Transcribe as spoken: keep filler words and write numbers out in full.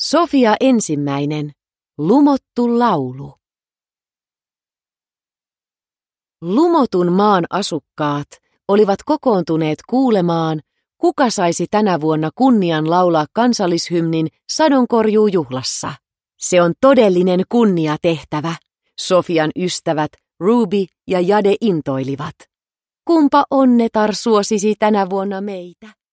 Sofia ensimmäinen. Lumottu laulu. Lumotun maan asukkaat olivat kokoontuneet kuulemaan, kuka saisi tänä vuonna kunnian laulaa kansallishymnin sadonkorjuujuhlassa. Se on todellinen kunniatehtävä, Sofian ystävät Ruby ja Jade intoilivat. Kumpa onnetar suosisi tänä vuonna meitä?